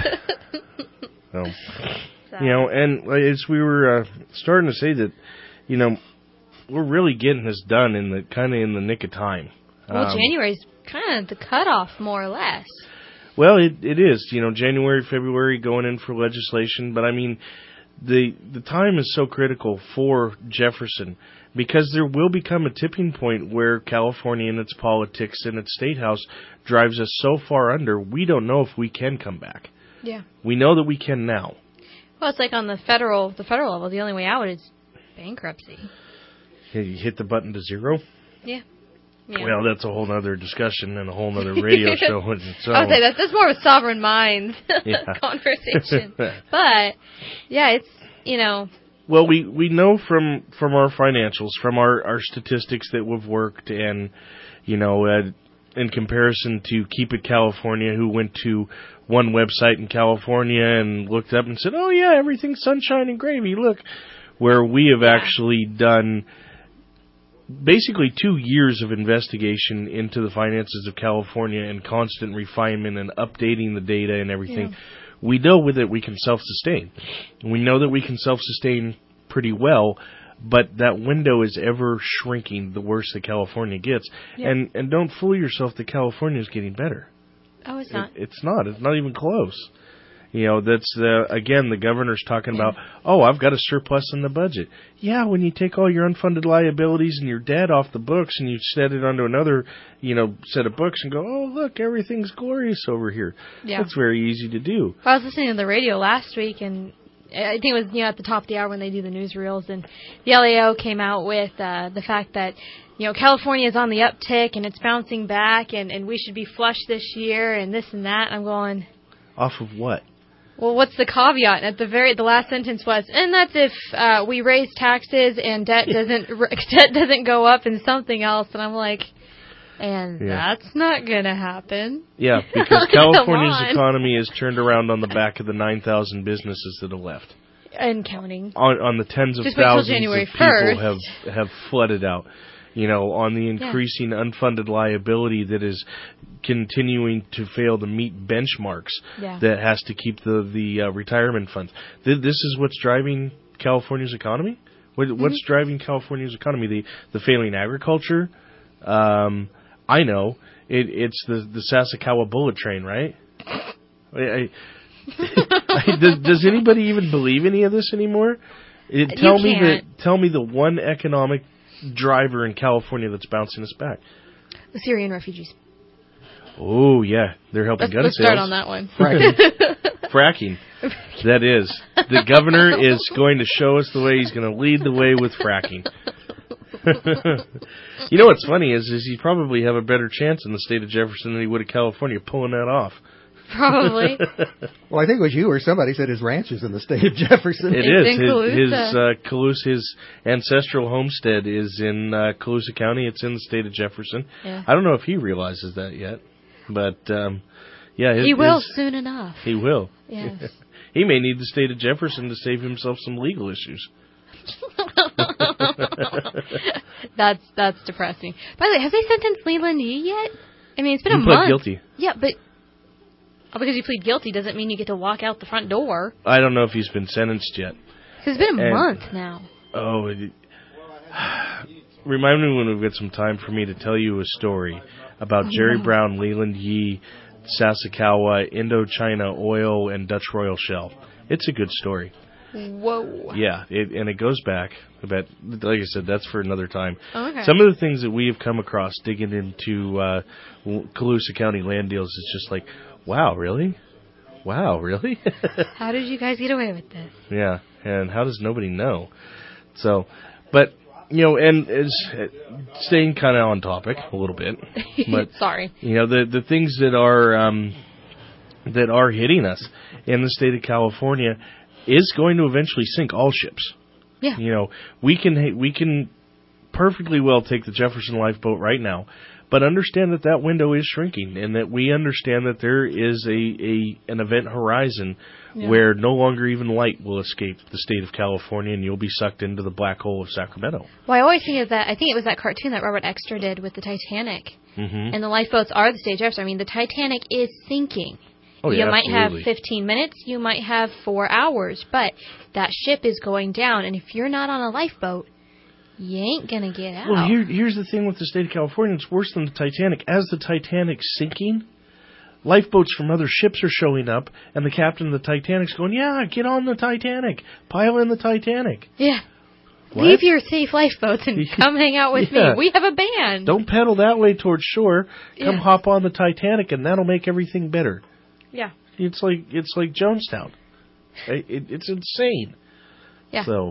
So, you know, and as we were uh, starting to say that, you know, we're really getting this done in the kind of in the nick of time. Well, Um, January's kind of the cutoff, more or less. Well, it it is. You know, January, February going in for legislation, but I mean, the the time is so critical for Jefferson because there will become a tipping point where California and its politics and its state house drives us so far under, we don't know if we can come back. Yeah. We know that we can now. Well, it's like on the federal the federal level, the only way out is bankruptcy. You hit the button to zero. Yeah. Yeah. Well, that's a whole other discussion and a whole other radio show. So I would say that's, that's more of a sovereign mind Yeah. conversation. But, yeah, it's, you know. Well, we, we know from, from our financials, from our, our statistics that we've worked, and, you know, uh, in comparison to Keep It California, who went to one website in California and looked up and said, oh, yeah, everything's sunshine and gravy, look. Where we have actually done basically two years of investigation into the finances of California and constant refinement and updating the data and everything. Yeah. We know with it we can self-sustain. We know that we can self-sustain pretty well, but that window is ever shrinking the worse that California gets. Yeah. And and don't fool yourself that California is getting better. Oh, it's not. It, it's not. It's not even close. You know, that's the, again, the governor's talking about, oh, I've got a surplus in the budget. Yeah, when you take all your unfunded liabilities and your debt off the books and you set it onto another, you know, set of books and go, oh, look, everything's glorious over here. Yeah. That's very easy to do. I was listening to the radio last week, and I think it was, you know, at the top of the hour when they do the newsreels, and the L A O came out with uh, the fact that, you know, California is on the uptick and it's bouncing back, and, and we should be flush this year and this and that. I'm going, Off of what? well, what's the caveat? At the very, the last sentence was, and that's if uh, we raise taxes and debt doesn't debt doesn't go up and something else. And I'm like, and Yeah. that's not gonna happen. Yeah, because Come California's on. economy is turned around on the back of the nine thousand businesses that have left. And counting. On, on the tens of Just wait till thousands January of people first. have have flooded out. You know, on the increasing unfunded liability that is continuing to fail to meet benchmarks Yeah. that has to keep the the uh, retirement funds. Th- this is what's driving California's economy. What, What's Mm-hmm. driving California's economy? The the failing agriculture. Um, I know it, it's the the Sasakawa bullet train, right? I, I, I, does, does anybody even believe any of this anymore? It, You tell me can't. that. Tell me the one economic driver in California that's bouncing us back. The Syrian refugees. Oh yeah, they're helping Let's, gun let's sales. start on that one. Fracking. That is. The governor is going to show us the way. He's going to lead the way with fracking. You know what's funny is, is he'd probably have a better chance in the state of Jefferson than he would of California pulling that off. Probably. Well, I think it was you or somebody said his ranch is in the state of Jefferson. It It's is. in His his, Colusa. uh, Colusa, his ancestral homestead is in uh, Colusa County. It's in the state of Jefferson. Yeah. I don't know if he realizes that yet, but um, yeah, his, He will his- soon enough. He will. Yes. He may need the state of Jefferson to save himself some legal issues. that's that's depressing. By the way, have they sentenced Leland Yee yet? I mean, it's been He a pled month. guilty. Yeah, but oh, because you plead guilty doesn't mean you get to walk out the front door. I don't know if he's been sentenced yet. 'Cause it's been a And- month now. Oh, it, remind me when we've got some time for me to tell you a story about Oh, Jerry no. Brown, Leland Yee, Sasakawa, Indochina Oil, and Dutch Royal Shell. It's a good story. Whoa. Yeah, it, and it goes back. But like I said, that's for another time. Oh, okay. Some of the things that we have come across digging into uh, Colusa County land deals is just like, wow, really? Wow, really? How did you guys get away with this? Yeah, and how does nobody know? So, but, you know, and as, staying kind of on topic a little bit. But, Sorry. You know, the the things that are um, that are hitting us in the state of California is going to eventually sink all ships. Yeah. You know, we can we can perfectly well take the Jefferson Lifeboat right now, but understand that that window is shrinking, and that we understand that there is a, a an event horizon yeah. where no longer even light will escape the state of California, and you'll be sucked into the black hole of Sacramento. Well, I always think of that. I think it was that cartoon that Robert Extra did with the Titanic, mm-hmm. and the lifeboats are the state of Jefferson. I mean, the Titanic is sinking. Oh, you yeah, might absolutely. have fifteen minutes, you might have four hours, but that ship is going down, and if you're not on a lifeboat, you ain't going to get out. Well, here, here's the thing with the state of California. It's worse than the Titanic. As the Titanic's sinking, lifeboats from other ships are showing up, and the captain of the Titanic's going, yeah, get on the Titanic. Pile in the Titanic. Yeah. What? Leave your safe lifeboats and come hang out with yeah. me. We have a band. Don't pedal that way towards shore. Come yeah. hop on the Titanic, and that'll make everything better. Yeah. It's like it's like Jonestown. It, it, it's insane. Yeah. So,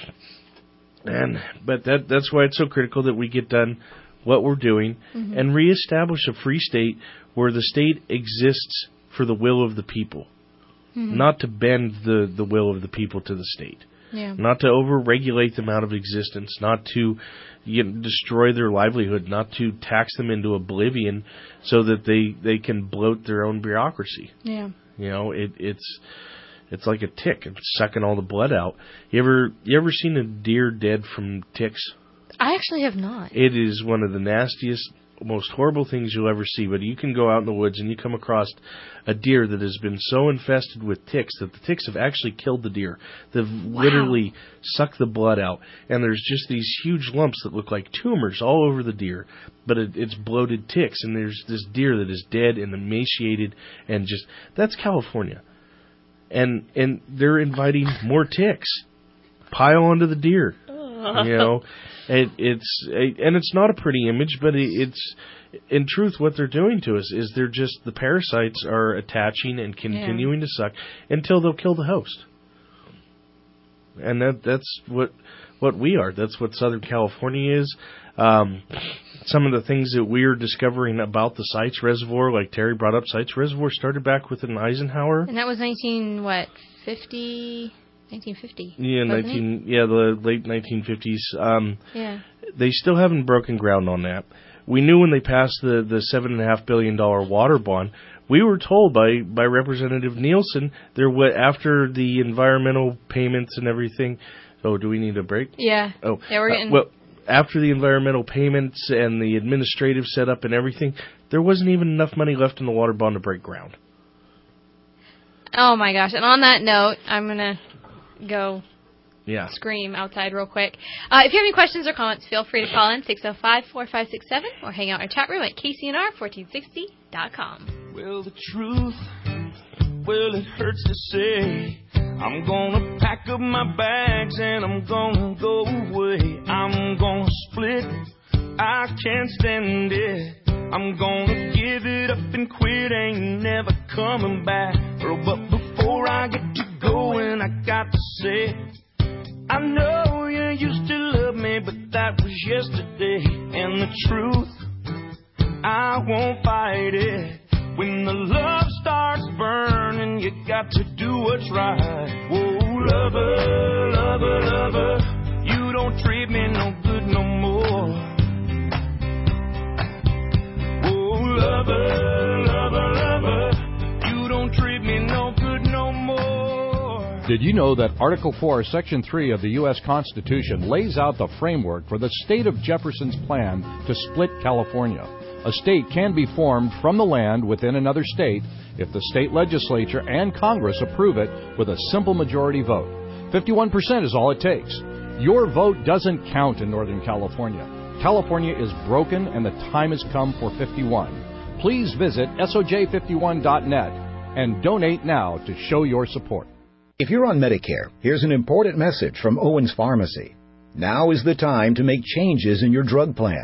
and but that that's why it's so critical that we get done what we're doing mm-hmm. and reestablish a free state where the state exists for the will of the people, mm-hmm. not to bend the, the will of the people to the state. Yeah. Not to over-regulate them out of existence, not to you know, destroy their livelihood, not to tax them into oblivion so that they, they can bloat their own bureaucracy. Yeah. You know, it, it's it's like a tick. It's sucking all the blood out. You ever you ever seen a deer dead from ticks? I actually have not. It is one of the nastiest, most horrible things you'll ever see. But you can go out in the woods and you come across a deer that has been so infested with ticks that the ticks have actually killed the deer. They've wow. literally sucked the blood out. And there's just these huge lumps that look like tumors all over the deer. But it, it's bloated ticks. And there's this deer that is dead and emaciated and just... That's California. And and they're inviting more ticks. Pile onto the deer. You know, it, it's a, and it's not a pretty image, but it, it's in truth what they're doing to us is they're just the parasites are attaching and continuing yeah. to suck until they'll kill the host. And that that's what what we are. That's what Southern California is. Um, some of the things that we're discovering about the Sites Reservoir, like Terry brought up, Sites Reservoir started back with an Eisenhower. And that was nineteen what fifty. nineteen fifty. Yeah, nineteen. It? Yeah, the late nineteen fifties. Um, yeah. They still haven't broken ground on that. We knew when they passed the the seven and a half billion dollar water bond. We were told by by Representative Nielsen there was after the environmental payments and everything. Oh, do we need a break? Yeah. Oh, yeah, we're getting. Uh, well, after the environmental payments and the administrative setup and everything, there wasn't even enough money left in the water bond to break ground. Oh my gosh! And on that note, I'm gonna go yeah. scream outside real quick. Uh, if you have any questions or comments, feel free to call in six oh five, four five six seven or hang out in our chat room at K C N R fourteen sixty dot com. Well, the truth, well, it hurts to say. I'm gonna pack up my bags and I'm gonna go away. I'm gonna split, I can't stand it. I'm gonna give it up and quit, ain't never coming back. Oh, but before I get to going, I got to say, I know you used to love me, but that was yesterday. And the truth, I won't fight it. When the love starts burning, you got to do what's right. Whoa, lover, lover, lover, you don't treat me no good no more. Whoa, lover, lover, lover, you don't treat me no good no more. Did you know that Article four, Section three of the U S Constitution lays out the framework for the state of Jefferson's plan to split California? A state can be formed from the land within another state if the state legislature and Congress approve it with a simple majority vote. fifty-one percent is all it takes. Your vote doesn't count in Northern California. California is broken and the time has come for fifty-one. Please visit S O J fifty-one dot net and donate now to show your support. If you're on Medicare, here's an important message from Owens Pharmacy. Now is the time to make changes in your drug plan.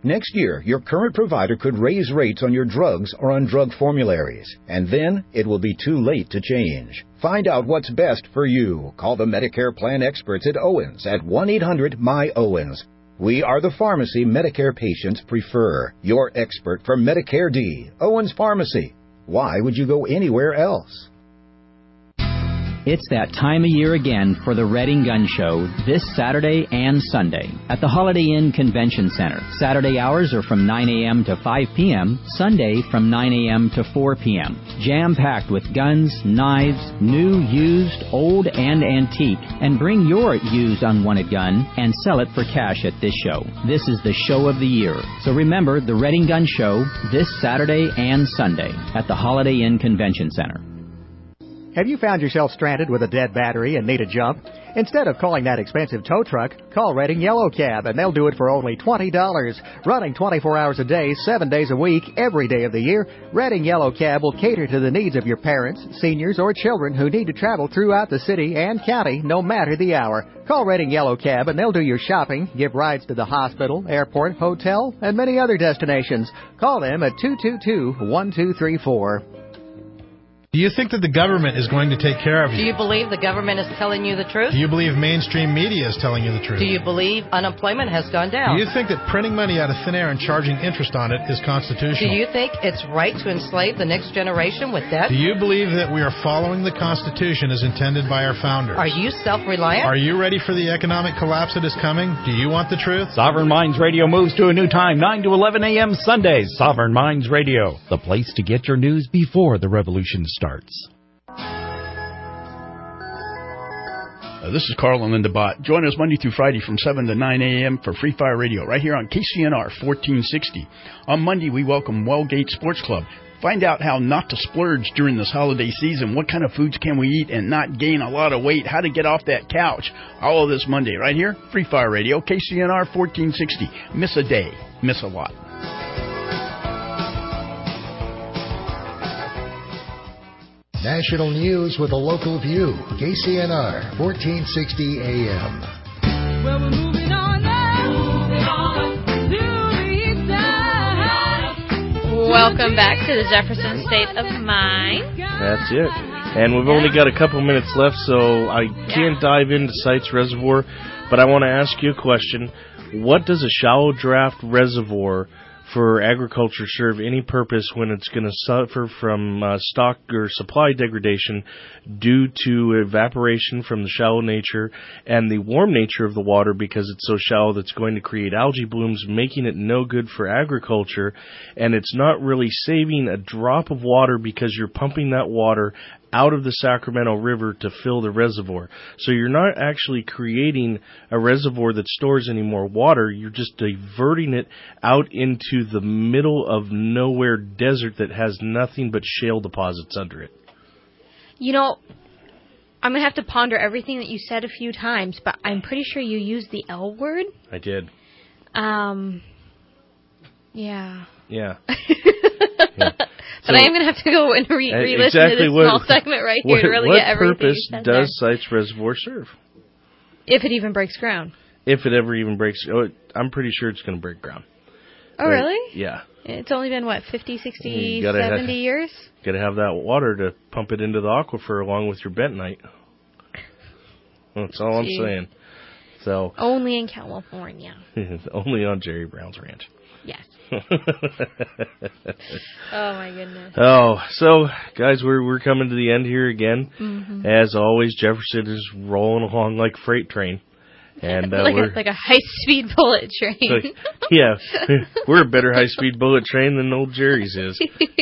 Next year, your current provider could raise rates on your drugs or on drug formularies, and then it will be too late to change. Find out what's best for you. Call the Medicare plan experts at Owens at one eight hundred M Y Owens. We are the pharmacy Medicare patients prefer. Your expert for Medicare D, Owens Pharmacy. Why would you go anywhere else? It's that time of year again for the Redding Gun Show this Saturday and Sunday at the Holiday Inn Convention Center. Saturday hours are from nine a.m. to five p.m., Sunday from nine a.m. to four p.m. Jam-packed with guns, knives, new, used, old, and antique. And bring your used unwanted gun and sell it for cash at this show. This is the show of the year. So remember the Redding Gun Show this Saturday and Sunday at the Holiday Inn Convention Center. Have you found yourself stranded with a dead battery and need a jump? Instead of calling that expensive tow truck, call Redding Yellow Cab, and they'll do it for only twenty dollars. Running twenty-four hours a day, seven days a week, every day of the year, Redding Yellow Cab will cater to the needs of your parents, seniors, or children who need to travel throughout the city and county, no matter the hour. Call Redding Yellow Cab, and they'll do your shopping, give rides to the hospital, airport, hotel, and many other destinations. Call them at two two two, one two three four. Do you think that the government is going to take care of Do you? you believe the government is telling you the truth? Do you believe mainstream media is telling you the truth? Do you believe unemployment has gone down? Do you think that printing money out of thin air and charging interest on it is constitutional? Do you think it's right to enslave the next generation with debt? Do you believe that we are following the Constitution as intended by our founders? Are you self-reliant? Are you ready for the economic collapse that is coming? Do you want the truth? Sovereign Minds Radio moves to a new time, nine to eleven a.m. Sundays. Sovereign Minds Radio, the place to get your news before the revolution starts. Uh, this is Carl and Linda Bott. Join us Monday through Friday from seven to nine a.m. for Free Fire Radio right here on K C N R fourteen sixty. On Monday, we welcome Wellgate Sports Club. Find out how not to splurge during this holiday season, what kind of foods can we eat and not gain a lot of weight, how to get off that couch. All of this Monday right here, Free Fire Radio, K C N R fourteen sixty. Miss a day, miss a lot. National news with a local view. K C N R, fourteen sixty A M. Well, we're moving on now. Moving on to the east side. Welcome back to the Jefferson State of Mind. That's it. And we've only got a couple minutes left, so I can't dive into Sites Reservoir, but I want to ask you a question. What does a shallow draft reservoir for agriculture serve any purpose when it's going to suffer from uh, stock or supply degradation due to evaporation from the shallow nature and the warm nature of the water because it's so shallow that's going to create algae blooms, making it no good for agriculture, and it's not really saving a drop of water because you're pumping that water out of the Sacramento River to fill the reservoir. So you're not actually creating a reservoir that stores any more water. You're just diverting it out into the middle of nowhere desert that has nothing but shale deposits under it. You know, I'm going to have to ponder everything that you said a few times, but I'm pretty sure you used the L word. I did. Um, yeah. Yeah. yeah. But so, I am going to have to go and re- re-listen exactly to this what, small segment right here what, to really what get everything. What purpose does there. Sites Reservoir serve? If it even breaks ground. If it ever even breaks, oh, I'm pretty sure it's going to break ground. Oh, right? Really? Yeah. It's only been, what, fifty, sixty, seventy have, years? Got to have that water to pump it into the aquifer along with your bentonite. That's all Gee. I'm saying. So only in California. Only on Jerry Brown's ranch. Yes. Oh my goodness. Oh, so guys, we're we're coming to the end here again. Mm-hmm. As always, Jefferson is rolling along like a freight train, and uh, like, we're a, like a high-speed bullet train. Like, yeah, we're a better high-speed bullet train than old Jerry's is.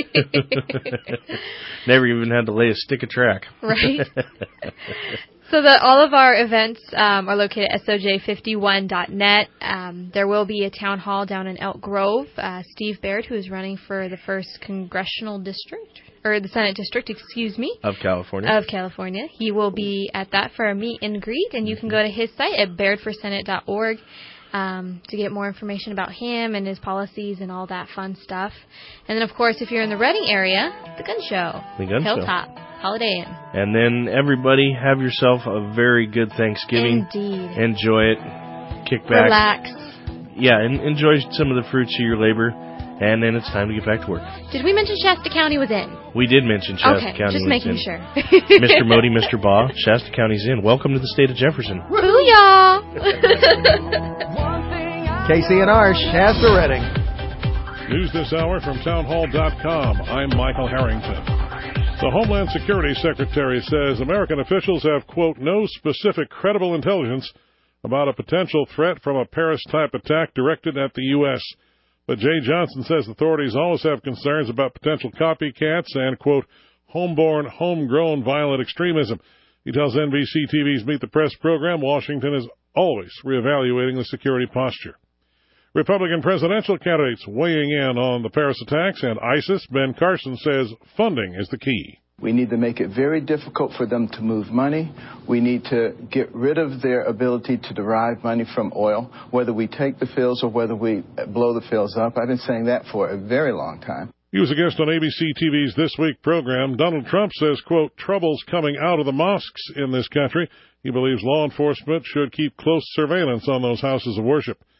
Never even had to lay a stick of track. Right. So the, all of our events um, are located at S O J fifty-one dot net. Um, there will be a town hall down in Elk Grove. Uh, Steve Baird, who is running for the first congressional district, or the Senate district, excuse me. Of California. Of California. He will be at that for a meet and greet, and you can go to his site at baird for senate dot org um, to get more information about him and his policies and all that fun stuff. And then, of course, if you're in the Redding area, the Gun Show. The Gun Hilltop. Show. Holiday Inn. And then everybody have yourself a very good Thanksgiving. Indeed. Enjoy it. Kick back. Relax. yeah, and enjoy some of the fruits of your labor, and then it's time to get back to work. Did we mention Shasta County was in? We did mention Shasta okay, County just was making in. sure. Mister Modi, Mister Baugh, Shasta County's in. Welcome to the state of Jefferson. Booyah! K C N R, Shasta Redding. News this hour from townhall dot com. I'm Michael Harrington. The Homeland Security Secretary says American officials have, quote, no specific credible intelligence about a potential threat from a Paris-type attack directed at the U S But Jay Johnson says authorities always have concerns about potential copycats and, quote, homeborn, homegrown violent extremism. He tells N B C T V's Meet the Press program Washington is always reevaluating the security posture. Republican presidential candidates weighing in on the Paris attacks and ISIS. Ben Carson says funding is the key. We need to make it very difficult for them to move money. We need to get rid of their ability to derive money from oil, whether we take the fields or whether we blow the fields up. I've been saying that for a very long time. He was a guest on A B C T V's This Week program. Donald Trump says, quote, trouble's coming out of the mosques in this country. He believes law enforcement should keep close surveillance on those houses of worship.